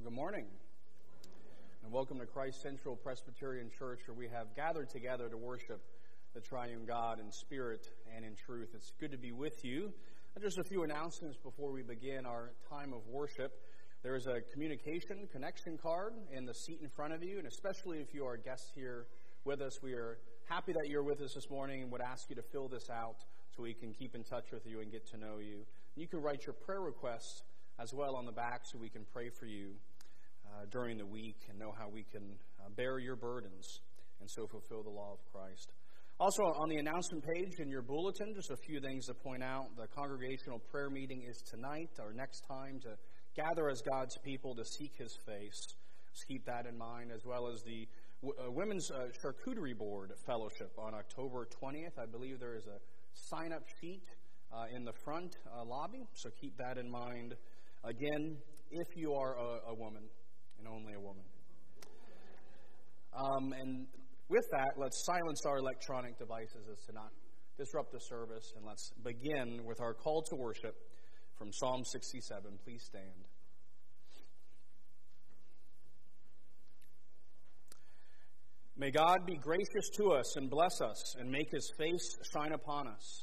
Good morning, and welcome to Christ Central Presbyterian Church, where we have gathered together to worship the triune God in spirit and in truth. It's good to be with you. Just a few announcements before we begin our time of worship. There is a communication connection card in the seat in front of you, and especially if you are guests here with us, we are happy that you're with us this morning and would ask you to fill this out so we can keep in touch with you and get to know you. You can write your prayer requests as well on the back so we can pray for you during the week and know how we can bear your burdens and so fulfill the law of Christ. Also, on the announcement page in your bulletin, just a few things to point out. The congregational prayer meeting is tonight, our next time to gather as God's people to seek His face. Let's keep that in mind, as well as the Women's Charcuterie Board Fellowship on October 20th. I believe there is a sign-up sheet in the front lobby, so keep that in mind. Again, if you are a woman, and only a woman. And with that, let's silence our electronic devices as to not disrupt the service, and let's begin with our call to worship from Psalm 67. Please stand. May God be gracious to us and bless us and make His face shine upon us.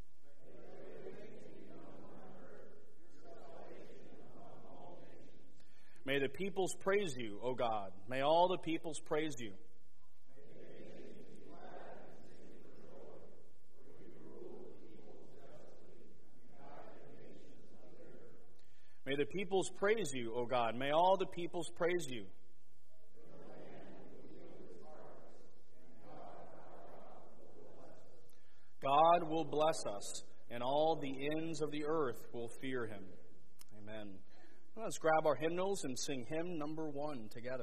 May the peoples praise you, O God. May all the peoples praise you. May the peoples praise you, O God. May all the peoples praise you. God will bless us, and all the ends of the earth will fear Him. Amen. Let's grab our hymnals and sing hymn number 1 together.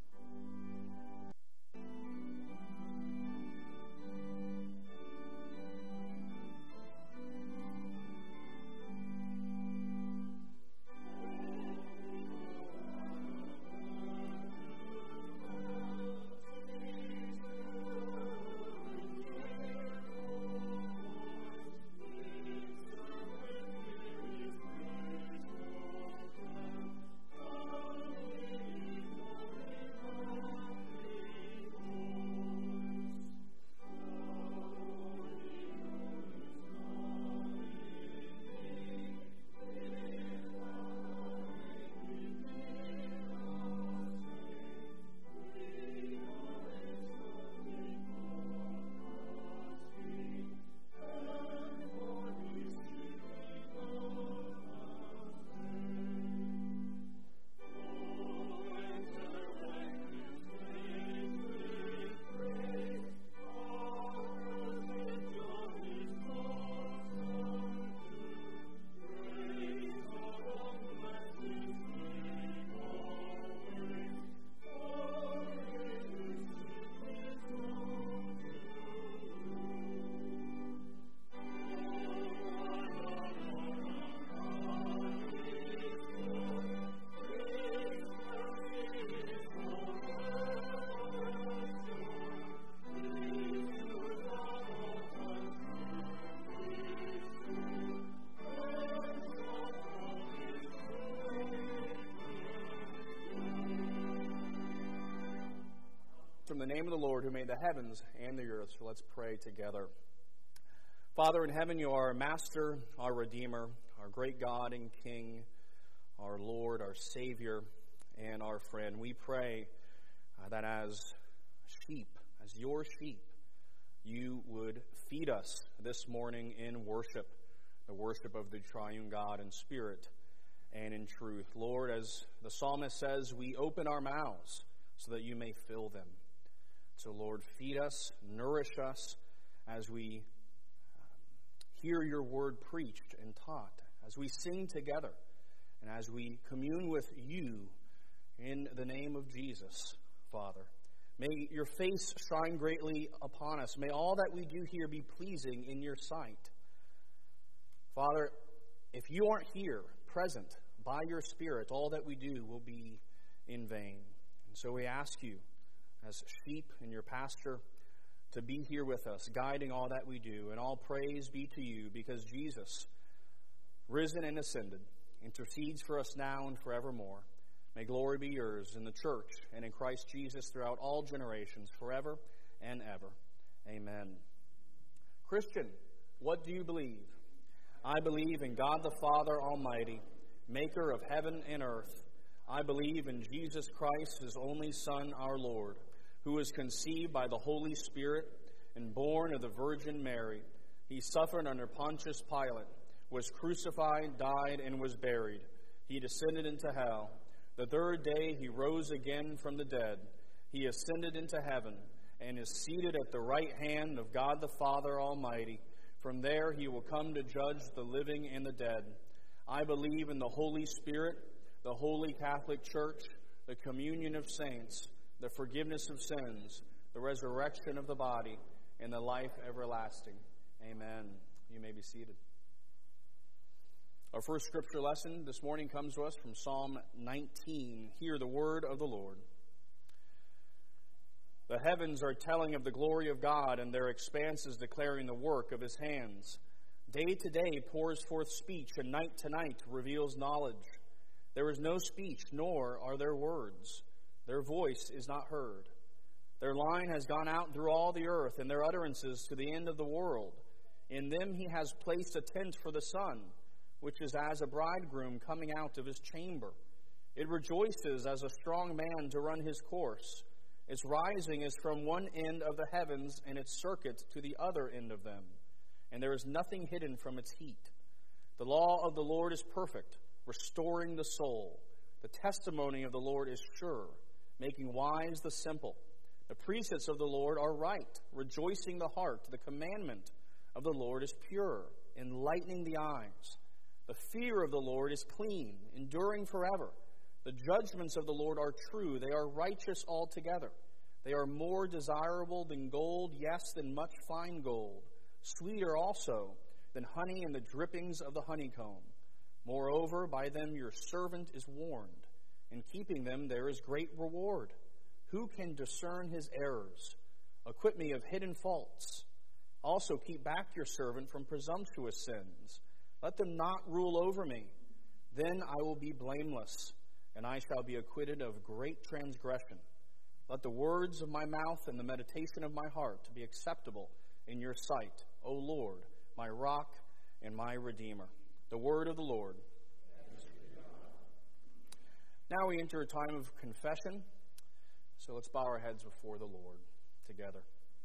From the name of the Lord who made the heavens and the earth. So let's pray together. Father in heaven, you are our Master, our Redeemer, our great God and King, our Lord, our Savior, and our friend. We pray that as sheep, as your sheep, you would feed us this morning in worship, the worship of the triune God in spirit and in truth. Lord, as the psalmist says, we open our mouths so that you may fill them. So, Lord, feed us, nourish us as we hear your word preached and taught, as we sing together, and as we commune with you in the name of Jesus, Father. May your face shine greatly upon us. May all that we do here be pleasing in your sight. Father, if you aren't here, present, by your Spirit, all that we do will be in vain. And so we ask you, as sheep in your pasture, to be here with us, guiding all that we do. And all praise be to you, because Jesus, risen and ascended, intercedes for us now and forevermore. May glory be yours in the church and in Christ Jesus throughout all generations, forever and ever. Amen. Christian, what do you believe? I believe in God the Father Almighty, maker of heaven and earth. I believe in Jesus Christ, his only Son, our Lord, who was conceived by the Holy Spirit and born of the Virgin Mary. He suffered under Pontius Pilate, was crucified, died, and was buried. He descended into hell. The third day he rose again from the dead. He ascended into heaven and is seated at the right hand of God the Father Almighty. From there he will come to judge the living and the dead. I believe in the Holy Spirit, the Holy Catholic Church, the communion of saints, the forgiveness of sins, the resurrection of the body, and the life everlasting. Amen. You may be seated. Our first scripture lesson this morning comes to us from Psalm 19. Hear the word of the Lord. The heavens are telling of the glory of God, and their expanses declaring the work of his hands. Day to day pours forth speech, and night to night reveals knowledge. There is no speech, nor are there words. Their voice is not heard. Their line has gone out through all the earth, and their utterances to the end of the world. In them he has placed a tent for the sun, which is as a bridegroom coming out of his chamber. It rejoices as a strong man to run his course. Its rising is from one end of the heavens, and its circuit to the other end of them. And there is nothing hidden from its heat. The law of the Lord is perfect, restoring the soul. The testimony of the Lord is sure, making wise the simple. The precepts of the Lord are right, rejoicing the heart. The commandment of the Lord is pure, enlightening the eyes. The fear of the Lord is clean, enduring forever. The judgments of the Lord are true. They are righteous altogether. They are more desirable than gold, yes, than much fine gold. Sweeter also than honey and the drippings of the honeycomb. Moreover, by them your servant is warned. In keeping them there is great reward. Who can discern his errors? Acquit me of hidden faults. Also keep back your servant from presumptuous sins. Let them not rule over me. Then I will be blameless, and I shall be acquitted of great transgression. Let the words of my mouth and the meditation of my heart be acceptable in your sight, O Lord, my rock and my redeemer. The word of the Lord. Now we enter a time of confession, so let's bow our heads before the Lord together.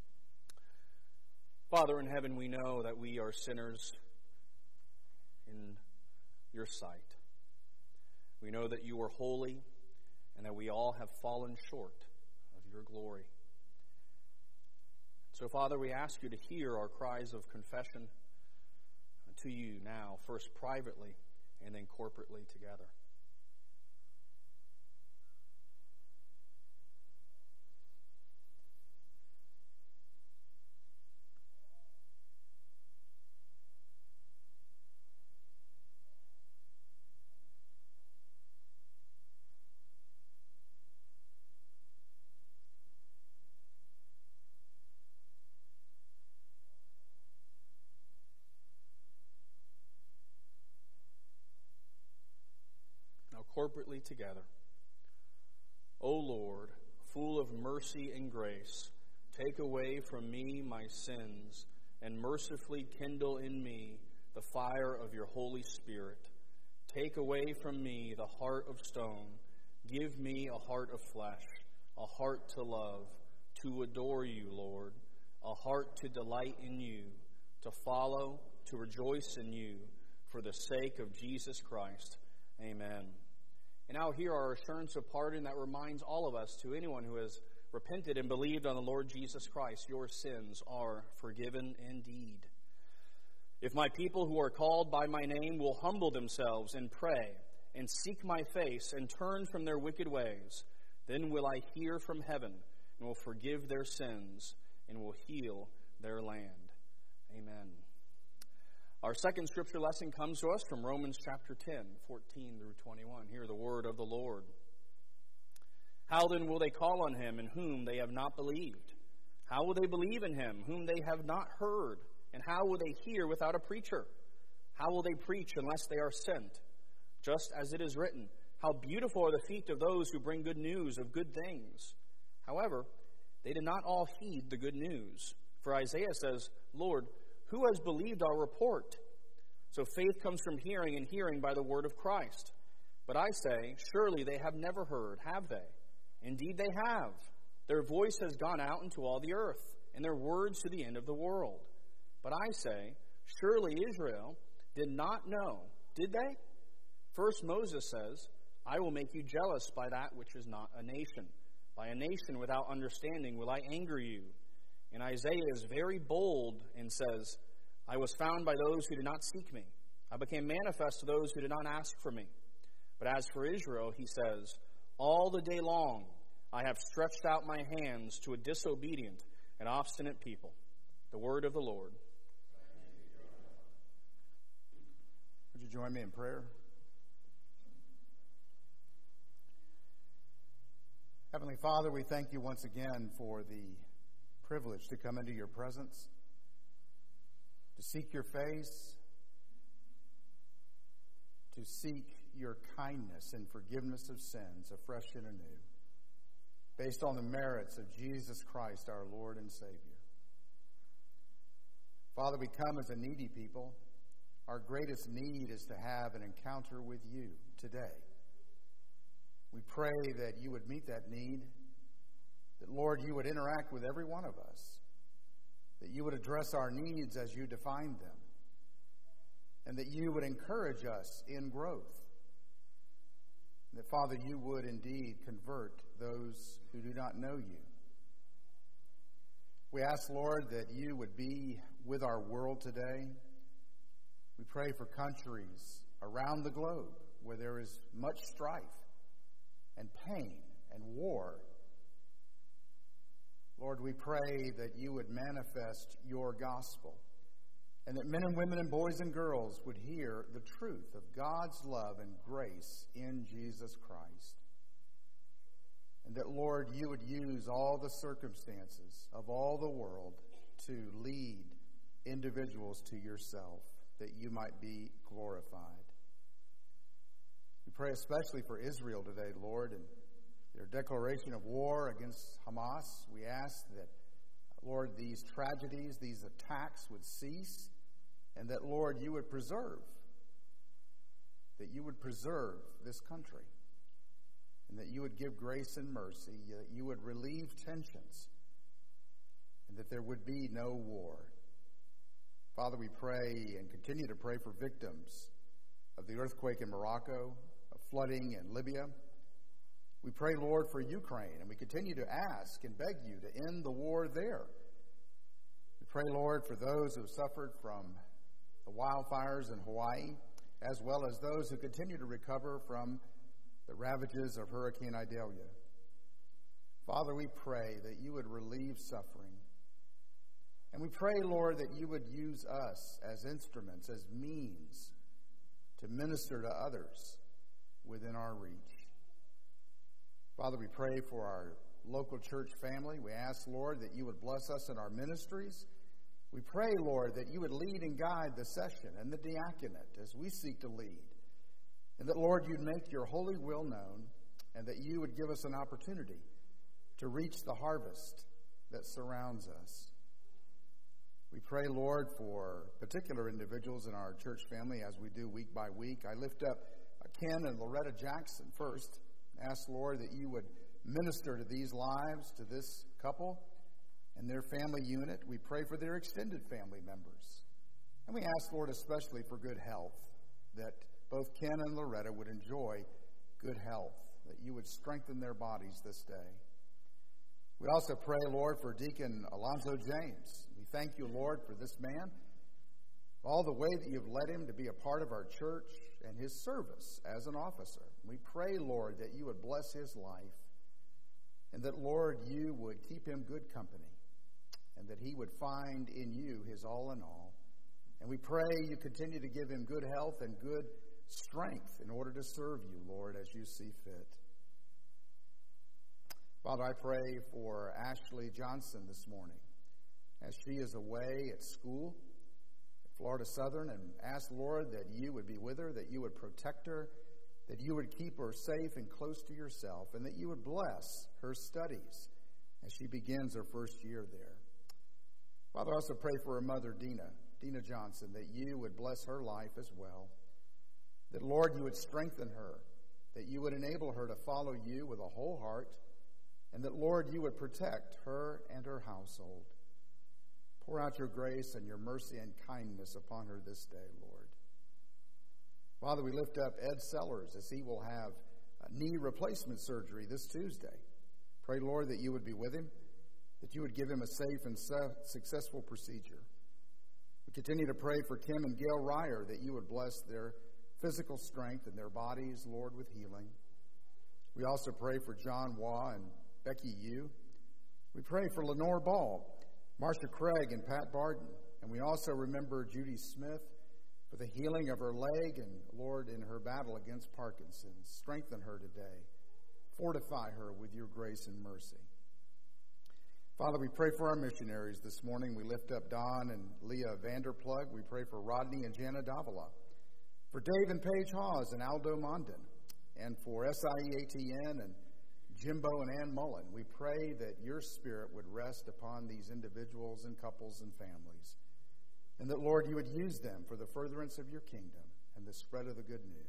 Father in heaven, we know that we are sinners in your sight. We know that you are holy and that we all have fallen short of your glory. So, Father, we ask you to hear our cries of confession to you now, first privately and then corporately together. Corporately together. O Lord, full of mercy and grace, take away from me my sins, and mercifully kindle in me the fire of your Holy Spirit. Take away from me the heart of stone. Give me a heart of flesh, a heart to love, to adore you, Lord, a heart to delight in you, to follow, to rejoice in you, for the sake of Jesus Christ. Amen. And now hear our assurance of pardon that reminds all of us, to anyone who has repented and believed on the Lord Jesus Christ, your sins are forgiven indeed. If my people who are called by my name will humble themselves and pray and seek my face and turn from their wicked ways, then will I hear from heaven and will forgive their sins and will heal their land. Amen. Our second scripture lesson comes to us from Romans chapter 10, 14 through 21. Hear the word of the Lord. How then will they call on him in whom they have not believed? How will they believe in him whom they have not heard? And how will they hear without a preacher? How will they preach unless they are sent? Just as it is written, How beautiful are the feet of those who bring good news of good things. However, they did not all heed the good news. For Isaiah says, Lord, who has believed our report? So faith comes from hearing, and hearing by the word of Christ. But I say, surely they have never heard, have they? Indeed they have. Their voice has gone out into all the earth, and their words to the end of the world. But I say, surely Israel did not know, did they? First Moses says, I will make you jealous by that which is not a nation. By a nation without understanding will I anger you. And Isaiah is very bold and says, I was found by those who did not seek me. I became manifest to those who did not ask for me. But as for Israel, he says, all the day long I have stretched out my hands to a disobedient and obstinate people. The word of the Lord. Would you join me in prayer? Heavenly Father, we thank you once again for the privilege to come into your presence, to seek your face, to seek your kindness and forgiveness of sins afresh and anew, based on the merits of Jesus Christ, our Lord and Savior. Father, we come as a needy people. Our greatest need is to have an encounter with you today. We pray that you would meet that need, that, Lord, you would interact with every one of us, that you would address our needs as you defined them, and that you would encourage us in growth. That, Father, you would indeed convert those who do not know you. We ask, Lord, that you would be with our world today. We pray for countries around the globe where there is much strife and pain and war. Lord, we pray that you would manifest your gospel, and that men and women and boys and girls would hear the truth of God's love and grace in Jesus Christ. And that, Lord, you would use all the circumstances of all the world to lead individuals to yourself, that you might be glorified. We pray especially for Israel today, Lord, and their declaration of war against Hamas. We ask that, Lord, these tragedies, these attacks would cease, and that, Lord, you would preserve this country, and that you would give grace and mercy, that you would relieve tensions, and that there would be no war. Father, we pray and continue to pray for victims of the earthquake in Morocco, of flooding in Libya. We pray, Lord, for Ukraine, and we continue to ask and beg you to end the war there. We pray, Lord, for those who have suffered from the wildfires in Hawaii, as well as those who continue to recover from the ravages of Hurricane Idalia. Father, we pray that you would relieve suffering. And we pray, Lord, that you would use us as instruments, as means to minister to others within our reach. Father, we pray for our local church family. We ask, Lord, that you would bless us in our ministries. We pray, Lord, that you would lead and guide the session and the diaconate as we seek to lead. And that, Lord, you'd make your holy will known, and that you would give us an opportunity to reach the harvest that surrounds us. We pray, Lord, for particular individuals in our church family as we do week by week. I lift up Ken and Loretta Jackson first. Ask, Lord, that you would minister to these lives, to this couple and their family unit. We pray for their extended family members. And we ask, Lord, especially for good health, that both Ken and Loretta would enjoy good health, that you would strengthen their bodies this day. We also pray, Lord, for Deacon Alonzo James. We thank you, Lord, for this man, all the way that you've led him to be a part of our church and his service as an officer. We pray, Lord, that you would bless his life, and that, Lord, you would keep him good company, and that he would find in you his all in all. And we pray you continue to give him good health and good strength in order to serve you, Lord, as you see fit. Father, I pray for Ashley Johnson this morning as she is away at school at Florida Southern, and ask, Lord, that you would be with her, that you would protect her, that you would keep her safe and close to yourself, and that you would bless her studies as she begins her first year there. Father, I also pray for her mother, Dina Johnson, that you would bless her life as well. That, Lord, you would strengthen her, that you would enable her to follow you with a whole heart, and that, Lord, you would protect her and her household. Pour out your grace and your mercy and kindness upon her this day, Lord. Father, we lift up Ed Sellers as he will have knee replacement surgery this Tuesday. Pray, Lord, that you would be with him, that you would give him a safe and successful procedure. We continue to pray for Kim and Gail Ryer, that you would bless their physical strength and their bodies, Lord, with healing. We also pray for John Waugh and Becky Yu. We pray for Lenore Ball, Marcia Craig, and Pat Barden. And we also remember Judy Smith for the healing of her leg and, Lord, in her battle against Parkinson's. Strengthen her today. Fortify her with your grace and mercy. Father, we pray for our missionaries this morning. We lift up Don and Leah Vanderplug. We pray for Rodney and Jana Davila, for Dave and Paige Hawes and Aldo Mondin, and for SIEATN and Jimbo and Ann Mullen. We pray that your Spirit would rest upon these individuals and couples and families, and that, Lord, you would use them for the furtherance of your kingdom and the spread of the good news.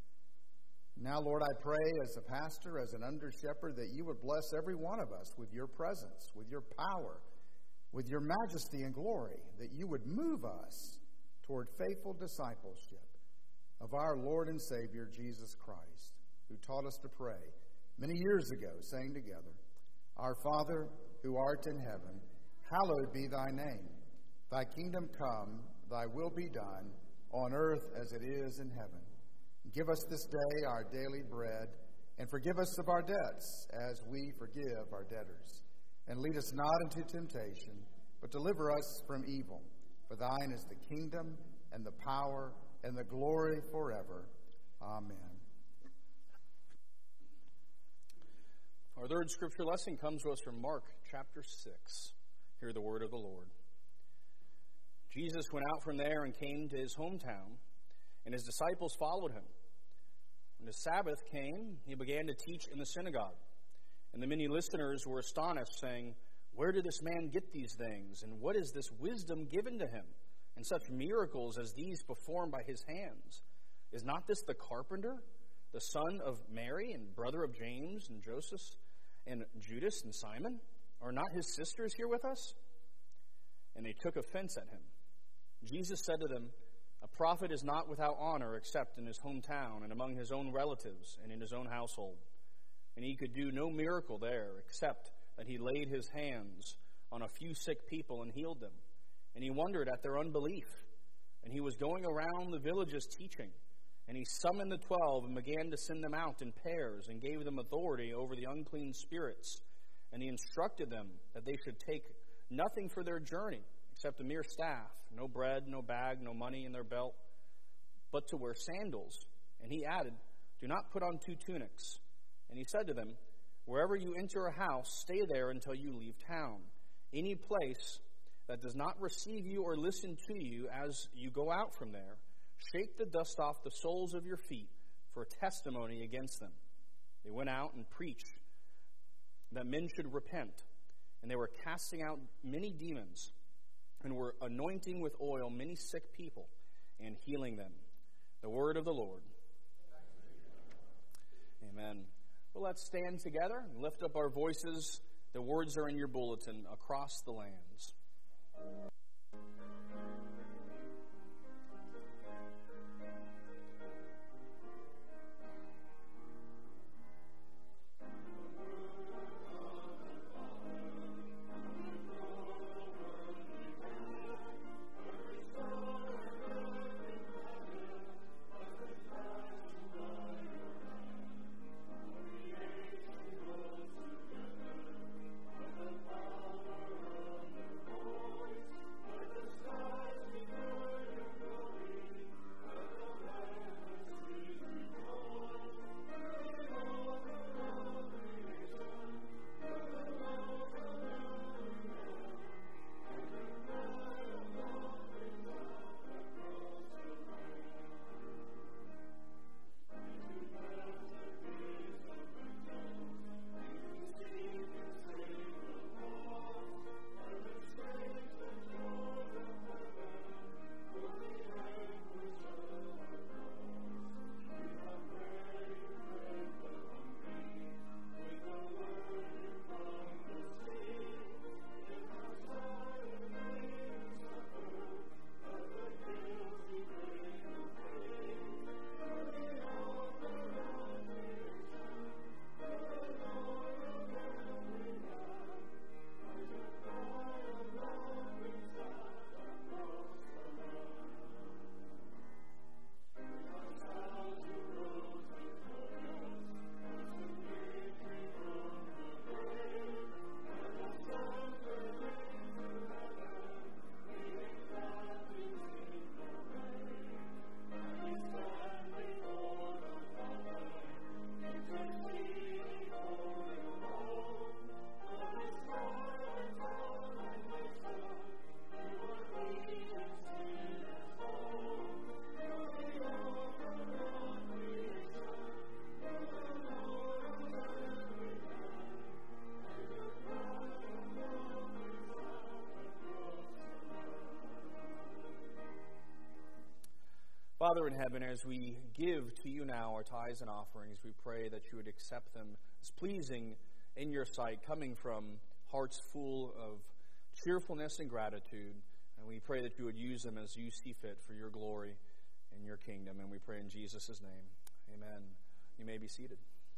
Now, Lord, I pray as a pastor, as an under-shepherd, that you would bless every one of us with your presence, with your power, with your majesty and glory, that you would move us toward faithful discipleship of our Lord and Savior, Jesus Christ, who taught us to pray many years ago, saying together, Our Father, who art in heaven, hallowed be thy name. Thy kingdom come, thy will be done, on earth as it is in heaven. Give us this day our daily bread, and forgive us of our debts, as we forgive our debtors. And lead us not into temptation, but deliver us from evil. For thine is the kingdom, and the power, and the glory forever. Amen. Our third scripture lesson comes to us from Mark chapter 6. Hear the word of the Lord. Jesus went out from there and came to his hometown, and his disciples followed him. When the Sabbath came, he began to teach in the synagogue. And the many listeners were astonished, saying, Where did this man get these things? And what is this wisdom given to him? And such miracles as these performed by his hands? Is not this the carpenter, the son of Mary, and brother of James, and Joseph, and Judas, and Simon? Are not his sisters here with us? And they took offense at him. Jesus said to them, A prophet is not without honor except in his hometown and among his own relatives and in his own household. And he could do no miracle there except that he laid his hands on a few sick people and healed them. And he wondered at their unbelief. And he was going around the villages teaching. And he summoned the 12 and began to send them out in pairs and gave them authority over the unclean spirits. And he instructed them that they should take nothing for their journey except a mere staff, no bread, no bag, no money in their belt, but to wear sandals. And he added, Do not put on 2 tunics. And he said to them, Wherever you enter a house, stay there until you leave town. Any place that does not receive you or listen to you as you go out from there, shake the dust off the soles of your feet for a testimony against them. They went out and preached that men should repent. And they were casting out many demons, and were anointing with oil many sick people, and healing them. The word of the Lord. Amen. Well, let's stand together and lift up our voices. The words are in your bulletin, Across the Lands. Father in heaven, as we give to you now our tithes and offerings, we pray that you would accept them as pleasing in your sight, coming from hearts full of cheerfulness and gratitude. And we pray that you would use them as you see fit for your glory and your kingdom. And we pray in Jesus' name. Amen. You may be seated.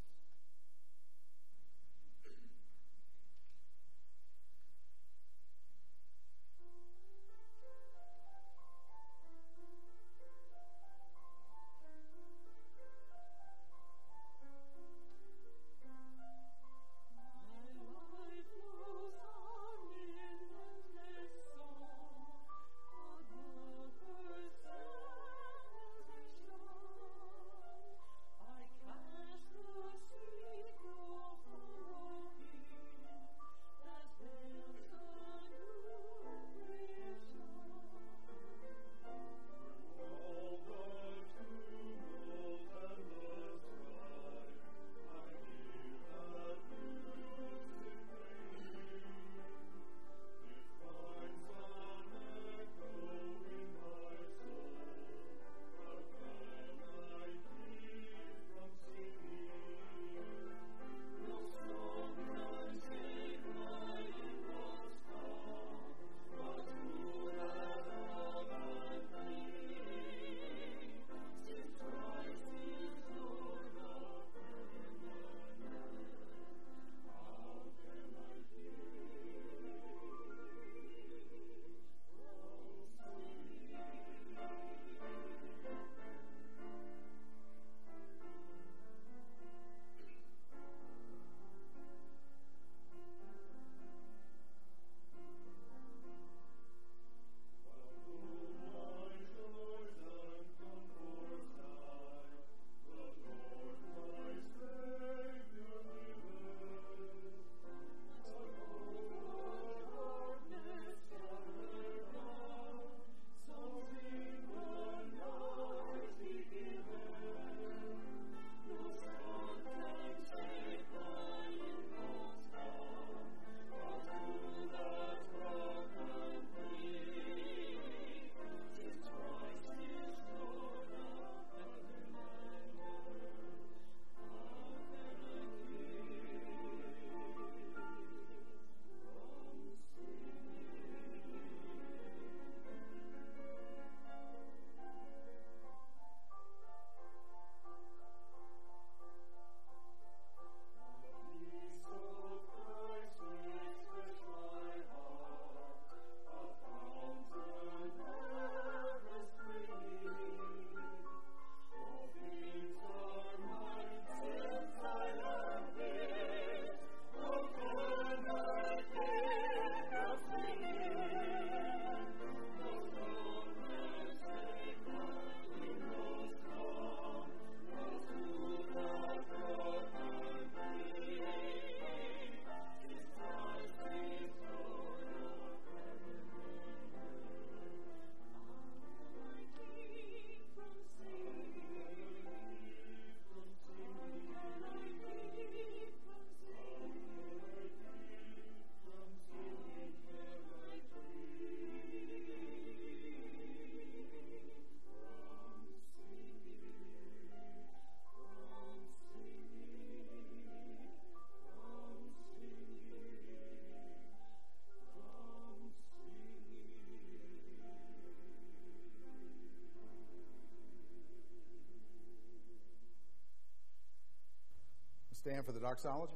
Stand for the doxology.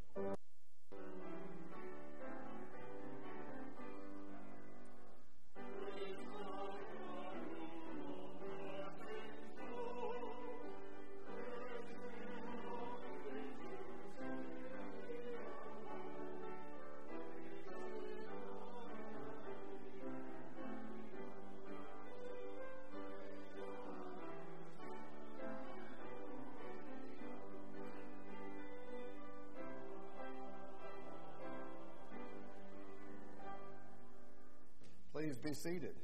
Please be seated.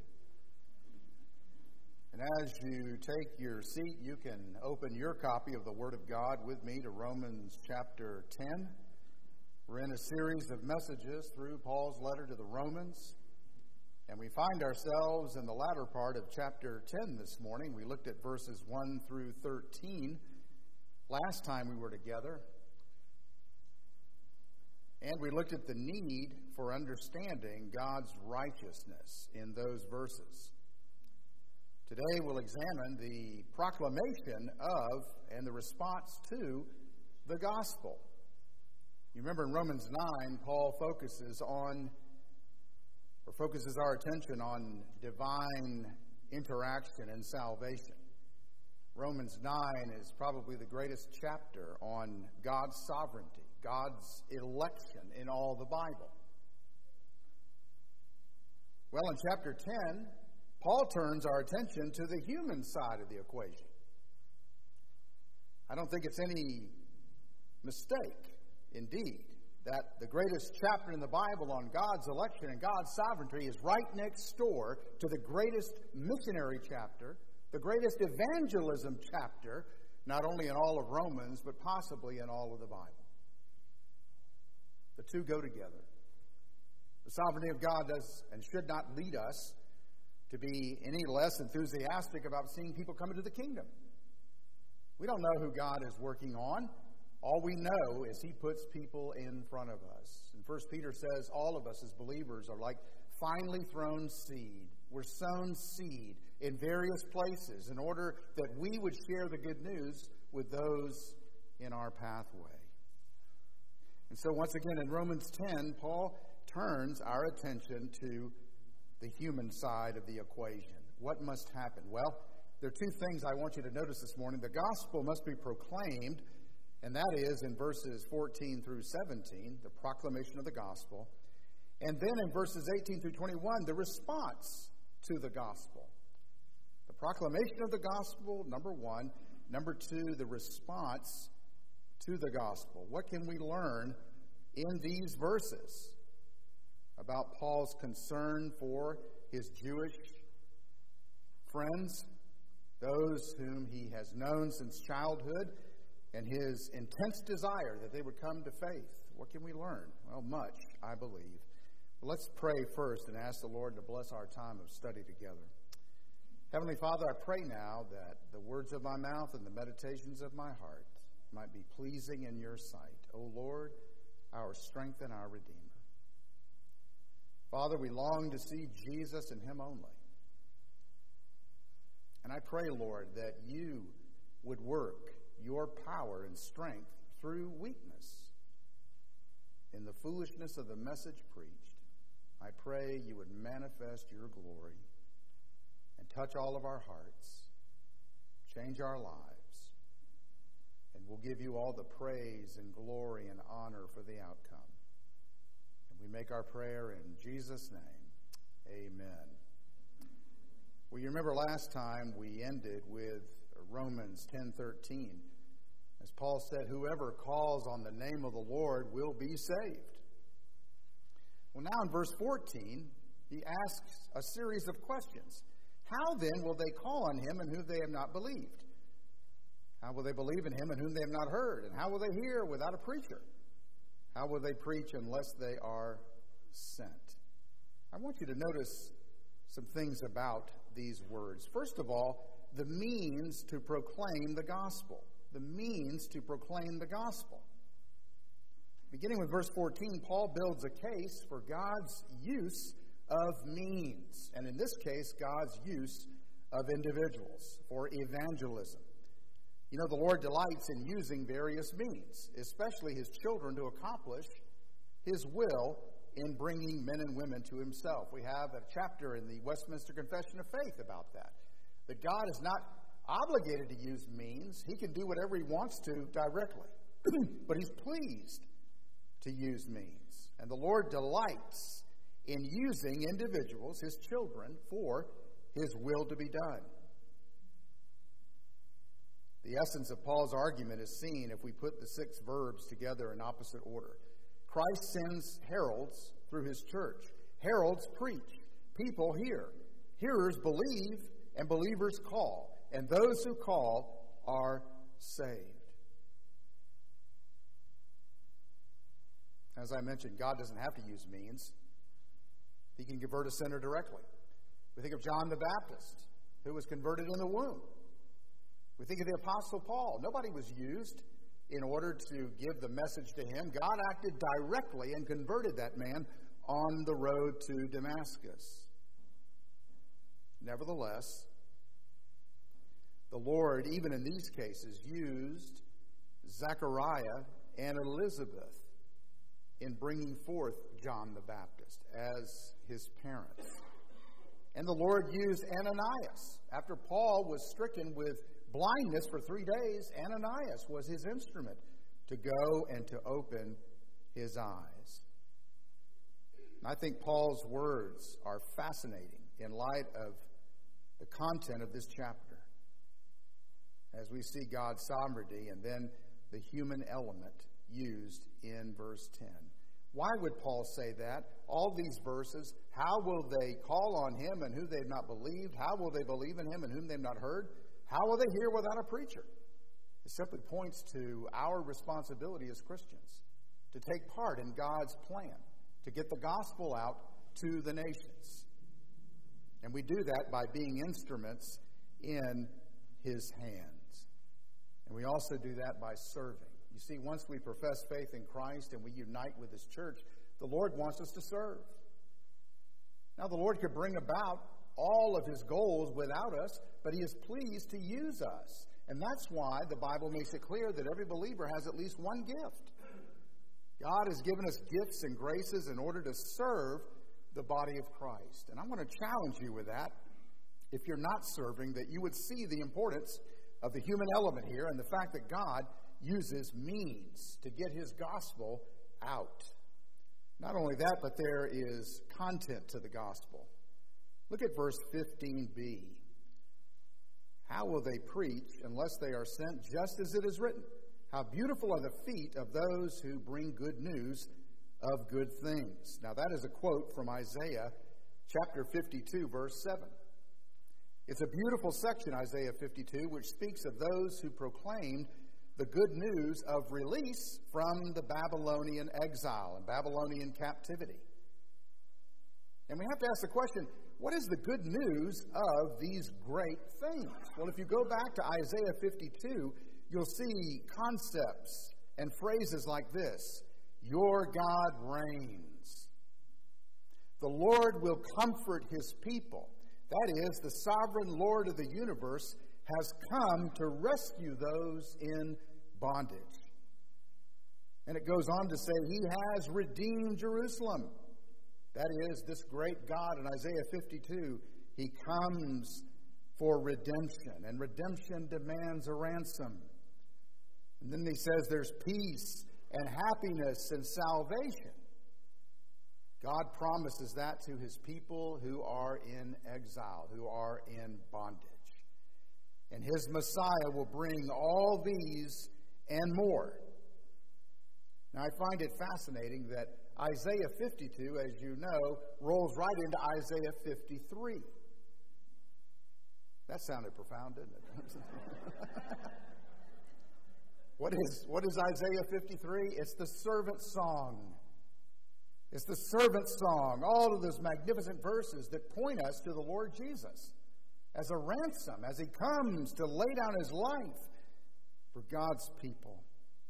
And as you take your seat, you can open your copy of the Word of God with me to Romans chapter 10. We're in a series of messages through Paul's letter to the Romans. And we find ourselves in the latter part of chapter 10 this morning. We looked at verses 1 through 13 last time we were together. And we looked at the need for understanding God's righteousness in those verses. Today we'll examine the proclamation of and the response to the gospel. You remember in Romans 9, Paul focuses our attention on divine interaction and salvation. Romans 9 is probably the greatest chapter on God's sovereignty, God's election in all the Bible. Well, in chapter 10, Paul turns our attention to the human side of the equation. I don't think it's any mistake, indeed, that the greatest chapter in the Bible on God's election and God's sovereignty is right next door to the greatest missionary chapter, the greatest evangelism chapter, not only in all of Romans, but possibly in all of the Bible. The two go together. The sovereignty of God does and should not lead us to be any less enthusiastic about seeing people come into the kingdom. We don't know who God is working on. All we know is He puts people in front of us. And 1 Peter says all of us as believers are like finely thrown seed. We're sown seed in various places in order that we would share the good news with those in our pathway. And so once again in Romans 10, Paul turns our attention to the human side of the equation. What must happen? Well, there are two things I want you to notice this morning. The gospel must be proclaimed, and that is in verses 14 through 17, the proclamation of the gospel. And then in verses 18 through 21, the response to the gospel. The proclamation of the gospel, number one. Number two, the response to the gospel. What can we learn in these verses about Paul's concern for his Jewish friends, those whom he has known since childhood, and his intense desire that they would come to faith? What can we learn? Well, much, I believe. Let's pray first and ask the Lord to bless our time of study together. Heavenly Father, I pray now that the words of my mouth and the meditations of my heart might be pleasing in your sight. O Lord, our strength and our Redeemer. Father, we long to see Jesus and Him only. And I pray, Lord, that you would work your power and strength through weakness. In the foolishness of the message preached, I pray you would manifest your glory and touch all of our hearts, change our lives, and we'll give you all the praise and glory and honor for the outcome. And we make our prayer in Jesus' name. Amen. Well, you remember last time we ended with Romans 10:13. As Paul said, whoever calls on the name of the Lord will be saved. Well, now in verse 14, he asks a series of questions. How then will they call on Him in whom they have not believed? How will they believe in Him in whom they have not heard? And how will they hear without a preacher? How will they preach unless they are sent? I want you to notice some things about these words. First of all, the means to proclaim the gospel. The means to proclaim the gospel. Beginning with verse 14, Paul builds a case for God's use of means, and in this case, God's use of individuals for evangelism. You know, the Lord delights in using various means, especially His children, to accomplish His will in bringing men and women to Himself. We have a chapter in the Westminster Confession of Faith about that. That God is not obligated to use means. He can do whatever He wants to directly. But He's pleased to use means. And the Lord delights in using individuals, His children, for His will to be done. The essence of Paul's argument is seen if we put the 6 verbs together in opposite order. Christ sends heralds through His church. Heralds preach. People hear. Hearers believe, and believers call. And those who call are saved. As I mentioned, God doesn't have to use means. He can convert a sinner directly. We think of John the Baptist, who was converted in the womb. We think of the Apostle Paul. Nobody was used in order to give the message to him. God acted directly and converted that man on the road to Damascus. Nevertheless, the Lord, even in these cases, used Zechariah and Elizabeth in bringing forth John the Baptist as his parents. And the Lord used Ananias. After Paul was stricken with blindness for 3 days, Ananias was his instrument to go and to open his eyes. And I think Paul's words are fascinating in light of the content of this chapter, as we see God's sovereignty and then the human element used in verse 10. Why would Paul say that? All these verses, how will they call on him and who they've not believed? How will they believe in him and whom they've not heard? How will they hear without a preacher? It simply points to our responsibility as Christians to take part in God's plan, to get the gospel out to the nations. And we do that by being instruments in his hands. And we also do that by serving. You see, once we profess faith in Christ and we unite with his church, the Lord wants us to serve. Now, the Lord could bring about all of his goals without us, but he is pleased to use us. And that's why the Bible makes it clear that every believer has at least one gift. God has given us gifts and graces in order to serve the body of Christ. And I want to challenge you with that. If you're not serving, that you would see the importance of the human element here and the fact that God uses means to get his gospel out. Not only that, but there is content to the gospel. Look at verse 15b. How will they preach unless they are sent, just as it is written? How beautiful are the feet of those who bring good news of good things. Now that is a quote from Isaiah chapter 52, verse 7. It's a beautiful section, Isaiah 52, which speaks of those who proclaimed the good news of release from the Babylonian exile and Babylonian captivity. And we have to ask the question, what is the good news of these great things? Well, if you go back to Isaiah 52, you'll see concepts and phrases like this. Your God reigns. The Lord will comfort his people. That is, the sovereign Lord of the universe has come to rescue those in bondage. And it goes on to say, he has redeemed Jerusalem. That is, this great God in Isaiah 52, he comes for redemption, and redemption demands a ransom. And then he says there's peace and happiness and salvation. God promises that to his people who are in exile, who are in bondage. And his Messiah will bring all these and more. Now, I find it fascinating that Isaiah 52, as you know, rolls right into Isaiah 53. That sounded profound, didn't it? What is Isaiah 53? It's the servant song. It's the servant song. All of those magnificent verses that point us to the Lord Jesus as a ransom, as he comes to lay down his life for God's people.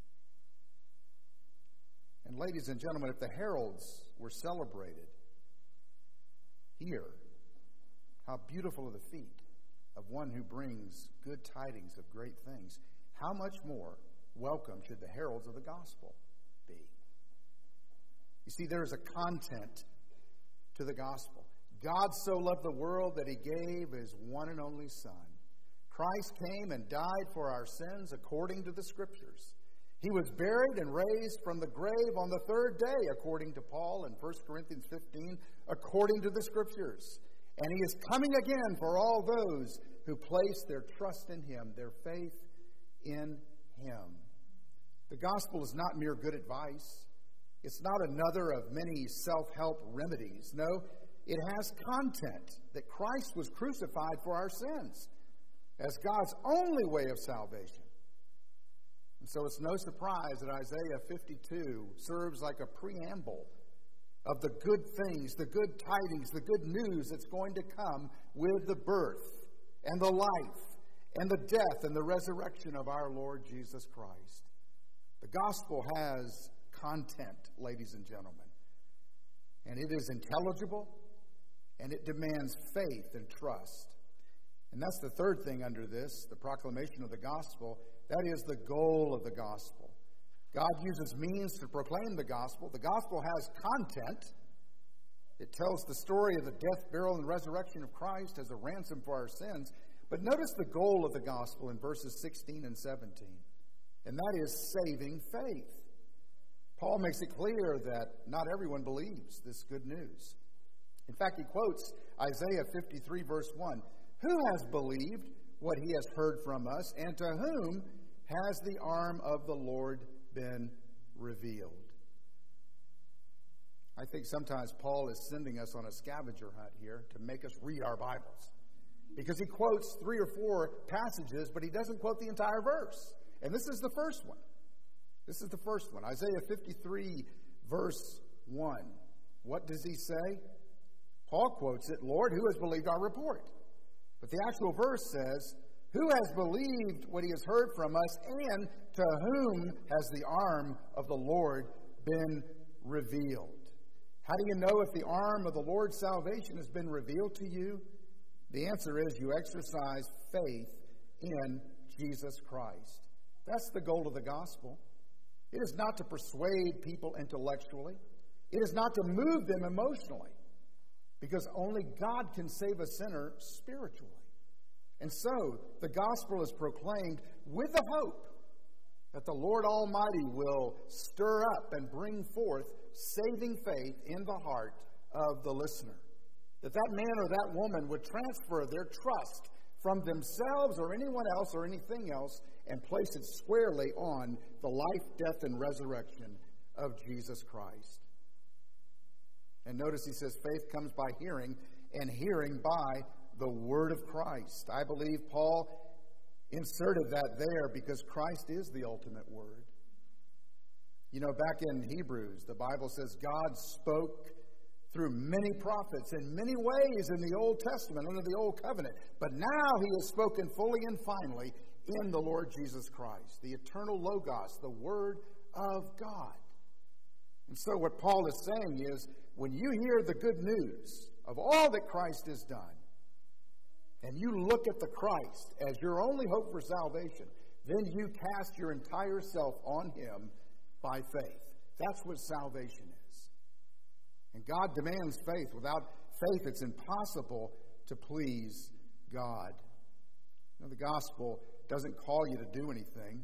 And ladies and gentlemen, if the heralds were celebrated here, how beautiful are the feet of one who brings good tidings of great things, how much more welcome should the heralds of the gospel be? You see, there is a content to the gospel. God so loved the world that he gave his one and only Son. Christ came and died for our sins according to the Scriptures. He was buried and raised from the grave on the third day, according to Paul in 1 Corinthians 15, according to the Scriptures. And he is coming again for all those who place their trust in him, their faith in him. The gospel is not mere good advice. It's not another of many self-help remedies. No, it has content that Christ was crucified for our sins as God's only way of salvation. And so it's no surprise that Isaiah 52 serves like a preamble of the good things, the good tidings, the good news that's going to come with the birth and the life and the death and the resurrection of our Lord Jesus Christ. The gospel has content, ladies and gentlemen, and it is intelligible, and it demands faith and trust. And that's the third thing under this, the proclamation of the gospel. That is the goal of the gospel. God uses means to proclaim the gospel. The gospel has content. It tells the story of the death, burial, and resurrection of Christ as a ransom for our sins. But notice the goal of the gospel in verses 16 and 17, and that is saving faith. Paul makes it clear that not everyone believes this good news. In fact, he quotes Isaiah 53, verse 1. Who has believed what he has heard from us, and to whom has the arm of the Lord been revealed? I think sometimes Paul is sending us on a scavenger hunt here to make us read our Bibles, because he quotes 3 or 4 passages, but he doesn't quote the entire verse. And this is the first one. This is the first one. Isaiah 53, verse 1. What does he say? Paul quotes it, Lord, who has believed our report? But the actual verse says, who has believed what he has heard from us, and to whom has the arm of the Lord been revealed? How do you know if the arm of the Lord's salvation has been revealed to you? The answer is you exercise faith in Jesus Christ. That's the goal of the gospel. It is not to persuade people intellectually. It is not to move them emotionally, because only God can save a sinner spiritually. And so the gospel is proclaimed with the hope that the Lord Almighty will stir up and bring forth saving faith in the heart of the listener. That man or that woman would transfer their trust from themselves or anyone else or anything else and place it squarely on the life, death, and resurrection of Jesus Christ. And notice he says faith comes by hearing, and hearing by the word of Christ. I believe Paul inserted that there because Christ is the ultimate word. You know, back in Hebrews, the Bible says God spoke through many prophets in many ways in the Old Testament, under the Old Covenant. But now he has spoken fully and finally in the Lord Jesus Christ, the eternal Logos, the Word of God. And so what Paul is saying is, when you hear the good news of all that Christ has done, and you look at the Christ as your only hope for salvation, then you cast your entire self on him by faith. That's what salvation is. And God demands faith. Without faith, it's impossible to please God. You know, the gospel doesn't call you to do anything.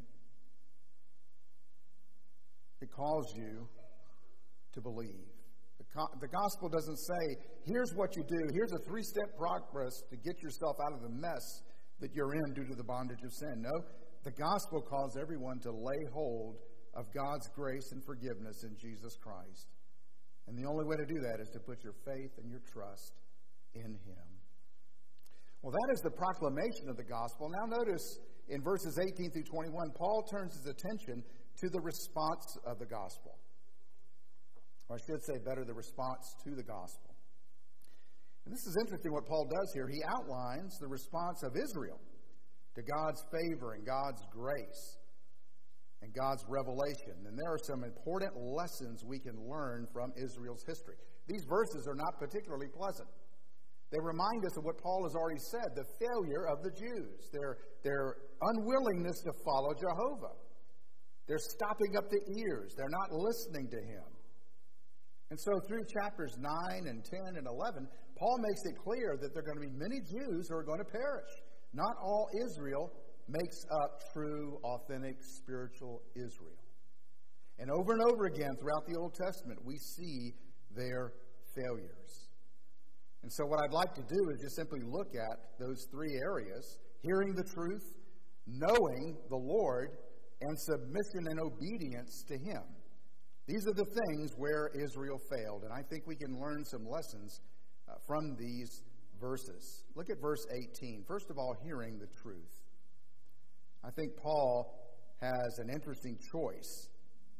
It calls you to believe. The gospel doesn't say, here's what you do. Here's a 3-step progress to get yourself out of the mess that you're in due to the bondage of sin. No, the gospel calls everyone to lay hold of God's grace and forgiveness in Jesus Christ. And the only way to do that is to put your faith and your trust in him. Well, that is the proclamation of the gospel. Now notice in verses 18 through 21, Paul turns his attention to the response of the gospel. Or I should say better, the response to the gospel. And this is interesting what Paul does here. He outlines the response of Israel to God's favor and God's grace and God's revelation. And there are some important lessons we can learn from Israel's history. These verses are not particularly pleasant. They remind us of what Paul has already said, the failure of the Jews, their unwillingness to follow Jehovah. They're stopping up the ears. They're not listening to him. And so through chapters 9 and 10 and 11, Paul makes it clear that there are going to be many Jews who are going to perish. Not all Israel makes up true, authentic, spiritual Israel. And over again throughout the Old Testament, we see their failures. And so what I'd like to do is just simply look at those 3 areas: hearing the truth, knowing the Lord, and submission and obedience to him. These are the things where Israel failed, and I think we can learn some lessons from these verses. Look at verse 18. First of all, hearing the truth. I think Paul has an interesting choice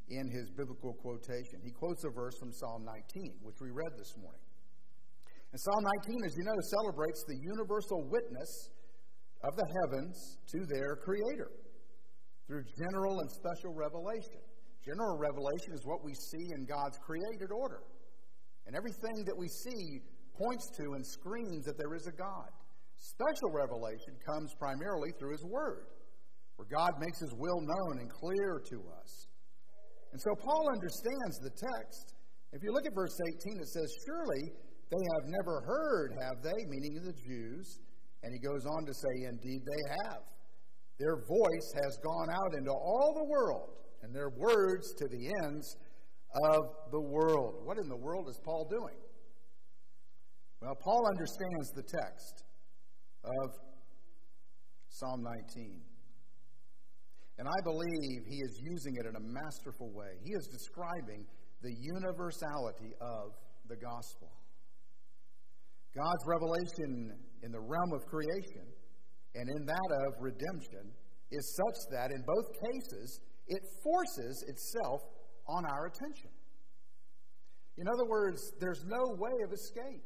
in his biblical quotation. He quotes a verse from Psalm 19, which we read this morning. And Psalm 19, as you know, celebrates the universal witness of the heavens to their Creator through general and special revelation. General revelation is what we see in God's created order. And everything that we see points to and screams that there is a God. Special revelation comes primarily through His Word, where God makes His will known and clear to us. And so Paul understands the text. If you look at verse 18, it says, "Surely they have never heard, have they?" Meaning the Jews. And he goes on to say, "Indeed they have. Their voice has gone out into all the world, and their words to the ends of the world." What in the world is Paul doing? Well, Paul understands the text of Psalm 19. And I believe he is using it in a masterful way. He is describing the universality of the gospel. God's revelation in the realm of creation and in that of redemption is such that in both cases it forces itself on our attention. In other words, there's no way of escape.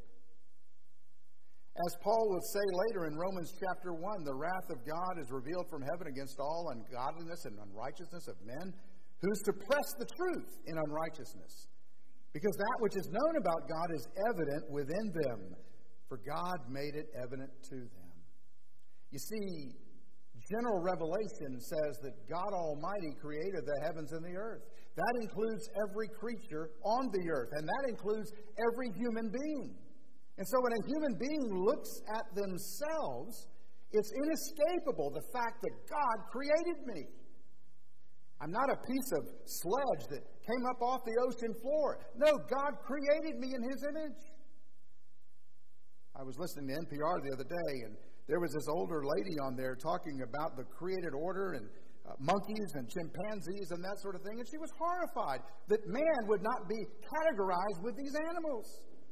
As Paul will say later in Romans chapter 1, the wrath of God is revealed from heaven against all ungodliness and unrighteousness of men who suppress the truth in unrighteousness. Because that which is known about God is evident within them, for God made it evident to them. You see, general revelation says that God Almighty created the heavens and the earth. That includes every creature on the earth, and that includes every human being. And so when a human being looks at themselves, it's inescapable the fact that God created me. I'm not a piece of sludge that came up off the ocean floor. No, God created me in His image. I was listening to NPR the other day, and there was this older lady on there talking about the created order and monkeys and chimpanzees and that sort of thing, and she was horrified that man would not be categorized with these animals.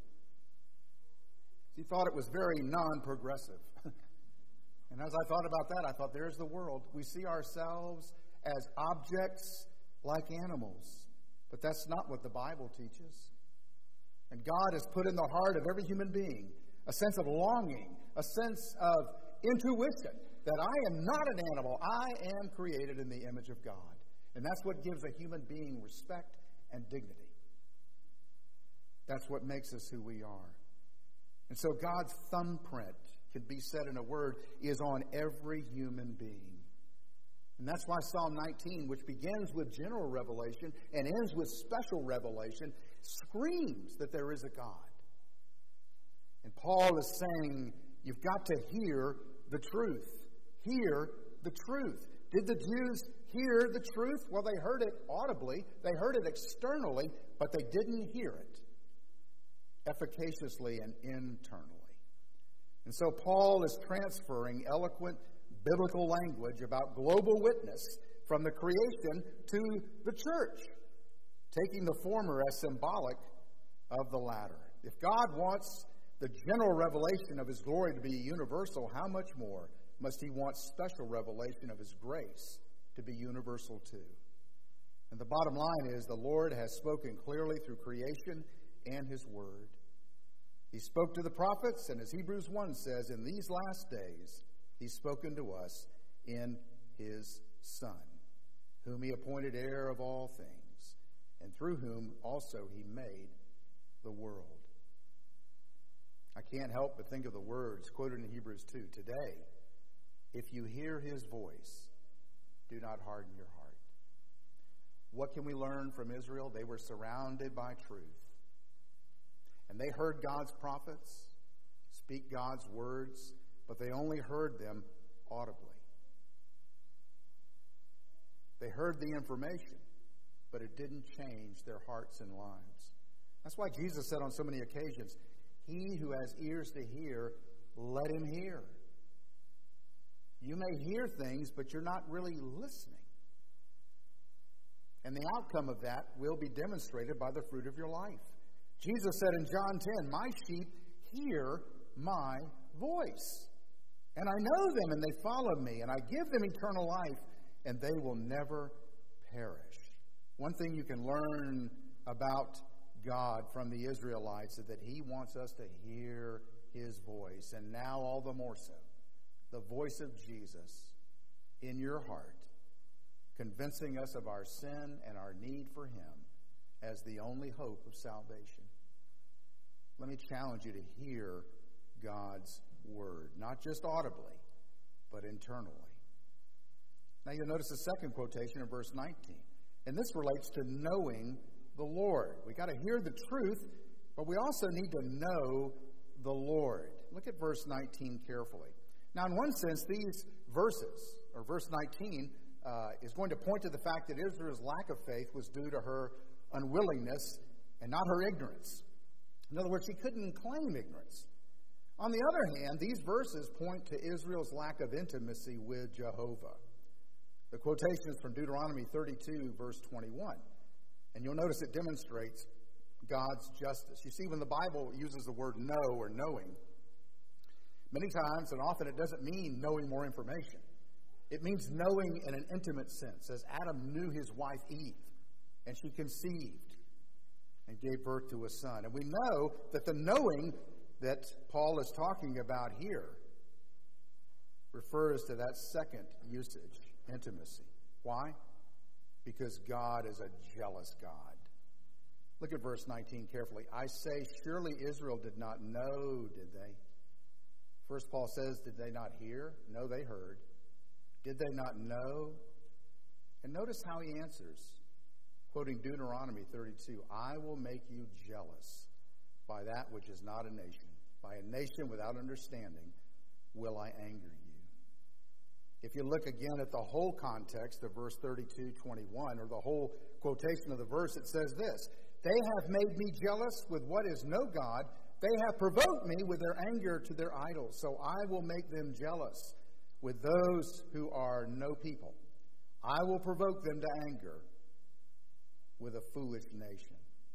She thought it was very non-progressive. And as I thought about that, I thought, there's the world. We see ourselves as objects like animals. But that's not what the Bible teaches. And God has put in the heart of every human being a sense of longing, a sense of intuition that I am not an animal. I am created in the image of God. And that's what gives a human being respect and dignity. That's what makes us who we are. And so God's thumbprint, can be said in a word, is on every human being. And that's why Psalm 19, which begins with general revelation and ends with special revelation, screams that there is a God. And Paul is saying, you've got to hear the truth. Hear the truth. Did the Jews hear the truth? Well, they heard it audibly. They heard it externally, but they didn't hear it efficaciously and internally. And so Paul is transferring eloquent biblical language about global witness from the creation to the church, taking the former as symbolic of the latter. If God wants the general revelation of His glory to be universal, how much more must He want special revelation of His grace to be universal too? And the bottom line is the Lord has spoken clearly through creation and His Word. He spoke to the prophets, and as Hebrews 1 says, in these last days He's spoken to us in His Son, whom He appointed heir of all things, and through whom also He made the world. I can't help but think of the words quoted in Hebrews 2. Today, if you hear His voice, do not harden your heart. What can we learn from Israel? They were surrounded by truth. And they heard God's prophets speak God's words, but they only heard them audibly. They heard the information, but it didn't change their hearts and lives. That's why Jesus said on so many occasions, he who has ears to hear, let him hear. You may hear things, but you're not really listening. And the outcome of that will be demonstrated by the fruit of your life. Jesus said in John 10, my sheep hear my voice. And I know them, and they follow me, and I give them eternal life, and they will never perish. One thing you can learn about God from the Israelites is that He wants us to hear His voice, and now all the more so, the voice of Jesus in your heart, convincing us of our sin and our need for Him as the only hope of salvation. Let me challenge you to hear God's word, not just audibly, but internally. Now you'll notice the second quotation in verse 19. And this relates to knowing the Lord. We got to hear the truth, but we also need to know the Lord. Look at verse 19 carefully. Now, in one sense, these verses, or verse 19, is going to point to the fact that Israel's lack of faith was due to her unwillingness and not her ignorance. In other words, she couldn't claim ignorance. On the other hand, these verses point to Israel's lack of intimacy with Jehovah. The quotation is from Deuteronomy 32, verse 21. And you'll notice it demonstrates God's justice. You see, when the Bible uses the word know or knowing, many times and often it doesn't mean knowing more information. It means knowing in an intimate sense, as Adam knew his wife Eve, and she conceived and gave birth to a son. And we know that the knowing that Paul is talking about here refers to that second usage, intimacy. Why? Because God is a jealous God. Look at verse 19 carefully. I say, surely Israel did not know, did they? First Paul says, did they not hear? No, they heard. Did they not know? And notice how he answers, quoting Deuteronomy 32, I will make you jealous by that which is not a nation. By a nation without understanding will I anger you. If you look again at the whole context of verse 32:21, or the whole quotation of the verse, it says this, they have made me jealous with what is no God. They have provoked me with their anger to their idols. So I will make them jealous with those who are no people. I will provoke them to anger with a foolish nation.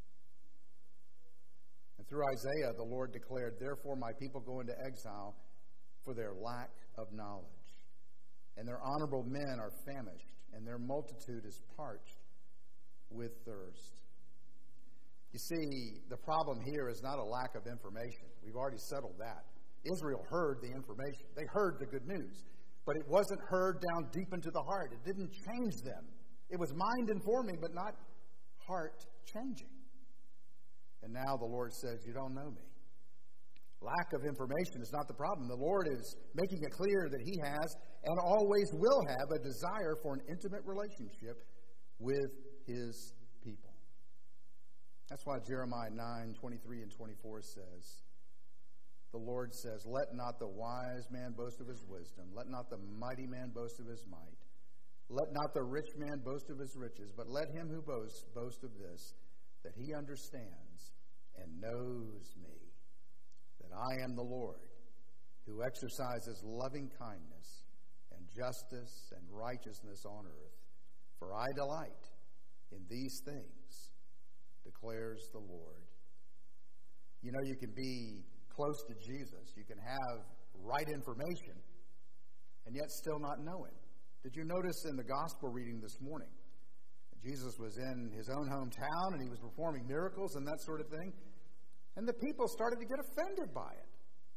And through Isaiah, the Lord declared, therefore my people go into exile for their lack of knowledge. And their honorable men are famished, and their multitude is parched with thirst. You see, the problem here is not a lack of information. We've already settled that. Israel heard the information. They heard the good news. But it wasn't heard down deep into the heart. It didn't change them. It was mind-informing, but not heart-changing. And now the Lord says, you don't know me. Lack of information is not the problem. The Lord is making it clear that He has and always will have a desire for an intimate relationship with His people. That's why Jeremiah 9:23 and 24 says, the Lord says, let not the wise man boast of his wisdom. Let not the mighty man boast of his might. Let not the rich man boast of his riches. But let him who boasts boast of this, that he understands and knows me, that I am the Lord, who exercises loving kindness and justice and righteousness on earth. For I delight in these things, declares the Lord. You know, you can be close to Jesus. You can have right information and yet still not know Him. Did you notice in the gospel reading this morning, Jesus was in His own hometown and He was performing miracles and that sort of thing, and the people started to get offended by it.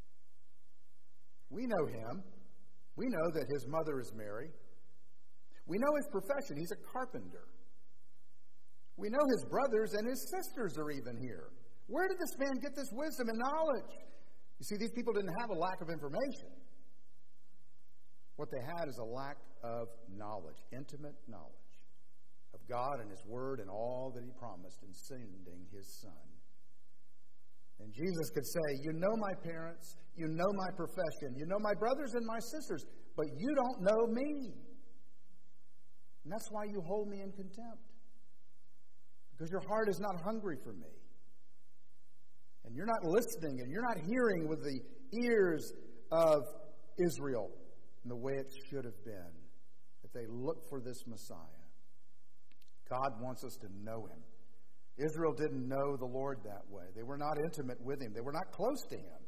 We know Him. We know that His mother is Mary. We know His profession. He's a carpenter. We know His brothers and His sisters are even here. Where did this man get this wisdom and knowledge? You see, these people didn't have a lack of information. What they had is a lack of knowledge, intimate knowledge of God and His Word and all that He promised in sending His Son. And Jesus could say, you know my parents, you know my profession, you know my brothers and my sisters, but you don't know me. And that's why you hold me in contempt. Because your heart is not hungry for me. And you're not listening and you're not hearing with the ears of Israel in the way it should have been, that they look for this Messiah. God wants us to know Him. Israel didn't know the Lord that way. They were not intimate with Him. They were not close to Him.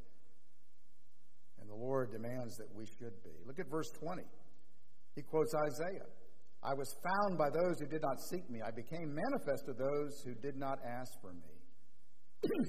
And the Lord demands that we should be. Look at verse 20. He quotes Isaiah. I was found by those who did not seek me. I became manifest to those who did not ask for me.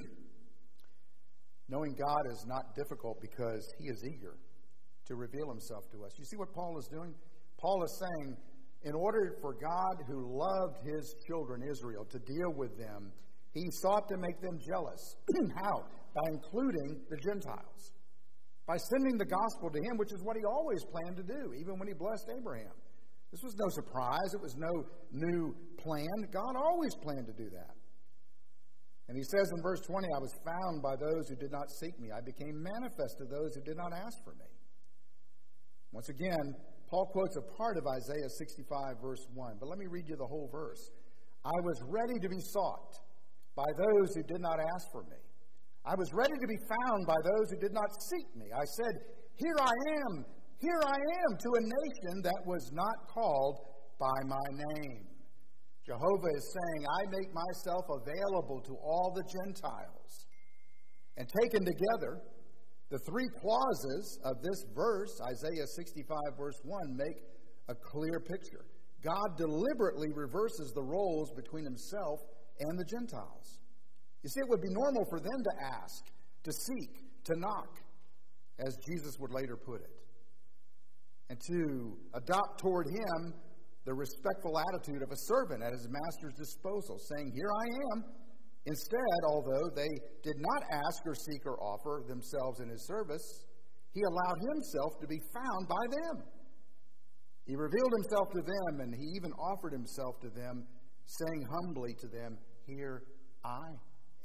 Knowing God is not difficult because he is eager to reveal himself to us. You see what Paul is doing? Paul is saying, in order for God, who loved his children, Israel, to deal with them, he sought to make them jealous. How? By including the Gentiles. By sending the gospel to him, which is what he always planned to do, even when he blessed Abraham. This was no surprise. It was no new plan. God always planned to do that. And he says in verse 20, I was found by those who did not seek me. I became manifest to those who did not ask for me. Once again, Paul quotes a part of Isaiah 65, verse 1. But let me read you the whole verse. I was ready to be sought by those who did not ask for me. I was ready to be found by those who did not seek me. I said, here I am to a nation that was not called by my name. Jehovah is saying, I make myself available to all the Gentiles. And taken together, the three clauses of this verse, Isaiah 65, verse 1, make a clear picture. God deliberately reverses the roles between himself and the Gentiles. You see, it would be normal for them to ask, to seek, to knock, as Jesus would later put it, and to adopt toward him the respectful attitude of a servant at his master's disposal, saying, here I am. Instead, although they did not ask or seek or offer themselves in his service, he allowed himself to be found by them. He revealed himself to them, and he even offered himself to them, saying humbly to them, here I am.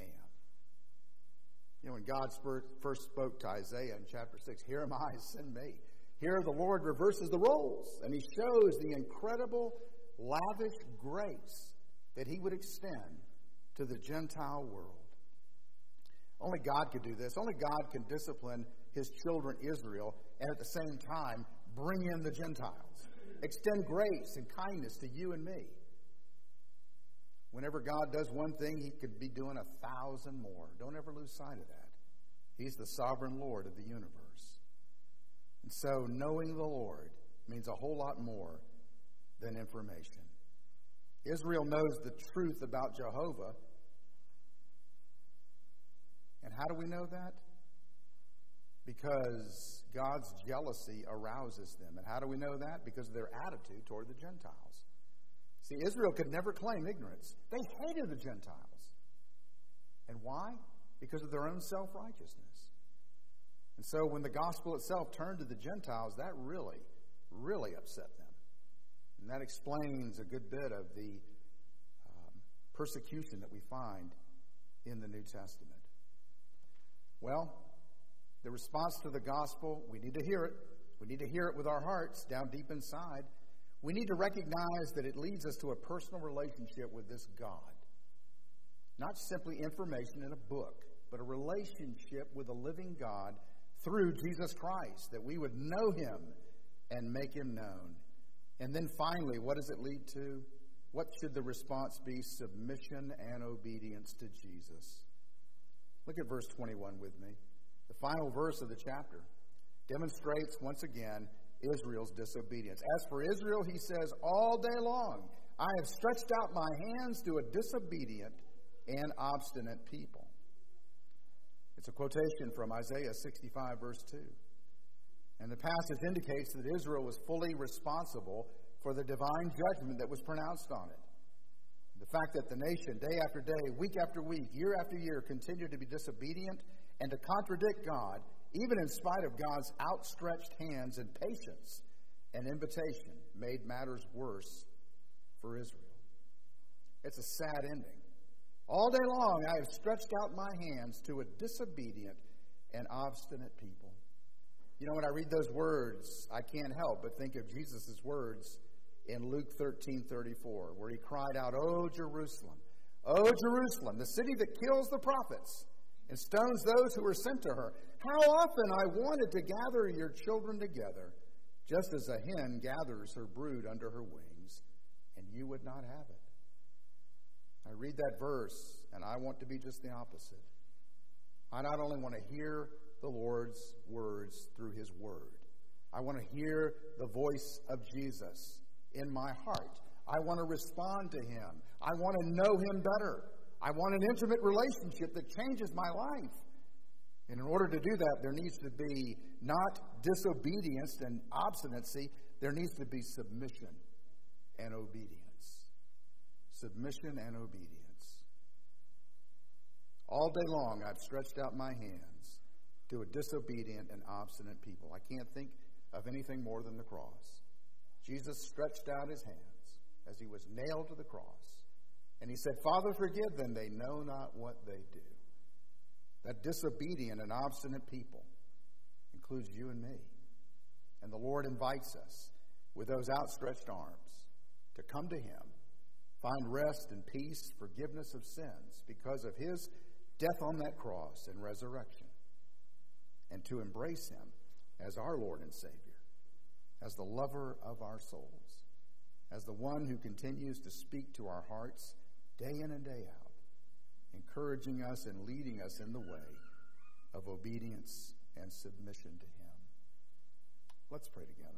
You know, when God first spoke to Isaiah in chapter 6, here am I, send me. Here the Lord reverses the roles, and he shows the incredible, lavish grace that he would extend to the Gentile world. Only God could do this. Only God can discipline his children Israel and at the same time bring in the Gentiles. Extend grace and kindness to you and me. Whenever God does one thing, he could be doing 1,000 more. Don't ever lose sight of that. He's the sovereign Lord of the universe. And so knowing the Lord means a whole lot more than information. Israel knows the truth about Jehovah. And how do we know that? Because God's jealousy arouses them. And how do we know that? Because of their attitude toward the Gentiles. See, Israel could never claim ignorance. They hated the Gentiles. And why? Because of their own self-righteousness. And so when the gospel itself turned to the Gentiles, that really, really upset them. And that explains a good bit of the persecution that we find in the New Testament. Well, the response to the gospel, we need to hear it. We need to hear it with our hearts down deep inside. We need to recognize that it leads us to a personal relationship with this God. Not simply information in a book, but a relationship with a living God through Jesus Christ, that we would know him and make him known. And then finally, what does it lead to? What should the response be? Submission and obedience to Jesus. Look at verse 21 with me. The final verse of the chapter demonstrates once again Israel's disobedience. As for Israel, he says, all day long, I have stretched out my hands to a disobedient and obstinate people. It's a quotation from Isaiah 65, verse 2. And the passage indicates that Israel was fully responsible for the divine judgment that was pronounced on it. The fact that the nation, day after day, week after week, year after year, continued to be disobedient and to contradict God, even in spite of God's outstretched hands and patience and invitation, made matters worse for Israel. It's a sad ending. All day long I have stretched out my hands to a disobedient and obstinate people. You know, when I read those words, I can't help but think of Jesus' words in Luke 13:34, where he cried out, O Jerusalem, the city that kills the prophets and stones those who are sent to her. How often I wanted to gather your children together, just as a hen gathers her brood under her wings, and you would not have it. I read that verse, and I want to be just the opposite. I not only want to hear the Lord's words through his word, I want to hear the voice of Jesus in my heart. I want to respond to Him. I want to know Him better. I want an intimate relationship that changes my life. And in order to do that, there needs to be not disobedience and obstinacy. There needs to be submission and obedience. Submission and obedience. All day long, I've stretched out my hands to a disobedient and obstinate people. I can't think of anything more than the cross. Jesus stretched out His hands as He was nailed to the cross. And He said, Father, forgive them. They know not what they do. That disobedient and obstinate people includes you and me. And the Lord invites us with those outstretched arms to come to Him, find rest and peace, forgiveness of sins because of His death on that cross and resurrection, and to embrace Him as our Lord and Savior, as the lover of our souls, as the one who continues to speak to our hearts day in and day out, encouraging us and leading us in the way of obedience and submission to Him. Let's pray together.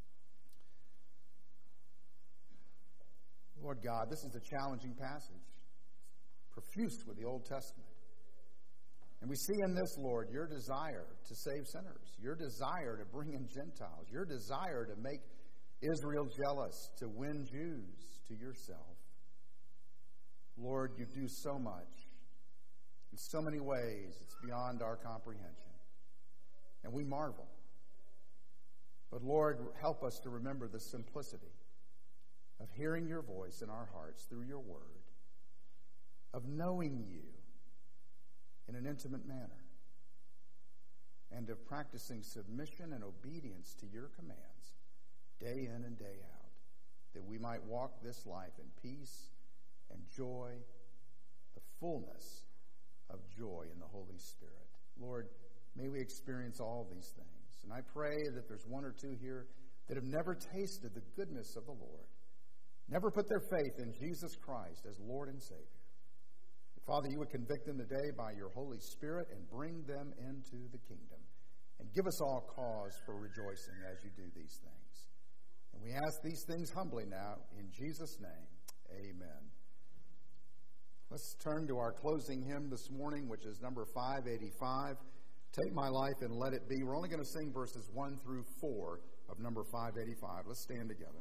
Lord God, this is a challenging passage, profuse with the Old Testament. And we see in this, Lord, your desire to save sinners, your desire to bring in Gentiles, your desire to make Israel jealous, to win Jews to yourself. Lord, you do so much. In so many ways, it's beyond our comprehension. And we marvel. But Lord, help us to remember the simplicity of hearing your voice in our hearts through your word, of knowing you in an intimate manner, and of practicing submission and obedience to your commands day in and day out, that we might walk this life in peace and joy, the fullness of joy in the Holy Spirit. Lord, may we experience all these things. And I pray that there's one or two here that have never tasted the goodness of the Lord, never put their faith in Jesus Christ as Lord and Savior. Father, you would convict them today by your Holy Spirit and bring them into the kingdom. And give us all cause for rejoicing as you do these things. And we ask these things humbly now in Jesus' name. Amen. Let's turn to our closing hymn this morning, which is number 585, Take My Life and Let It Be. We're only going to sing verses 1 through 4 of number 585. Let's stand together.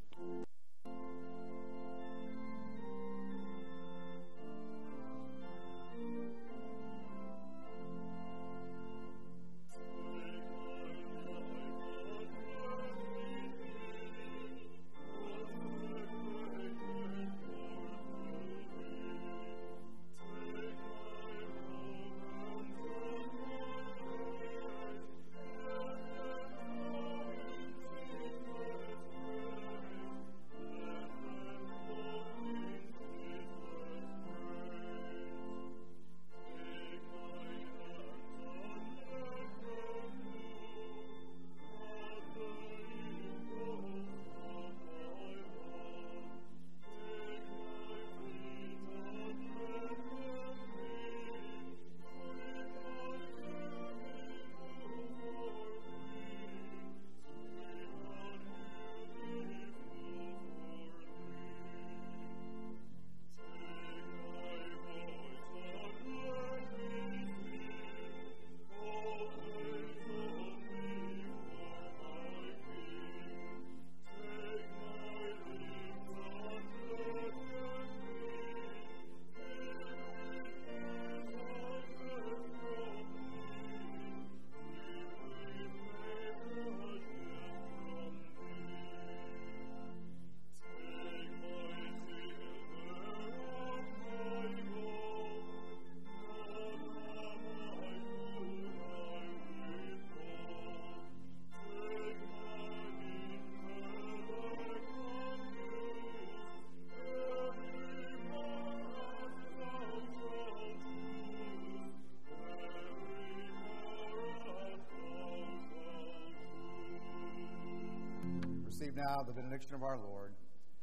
Now the benediction of our Lord.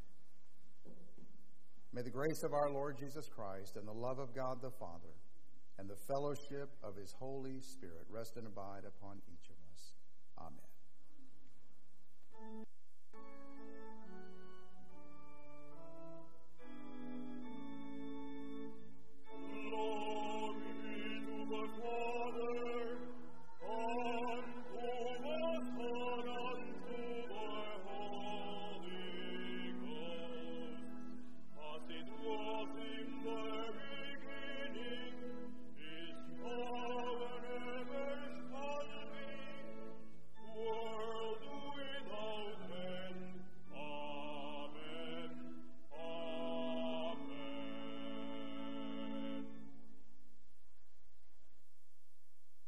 May the grace of our Lord Jesus Christ and the love of God the Father and the fellowship of His Holy Spirit rest and abide upon each of us. Amen.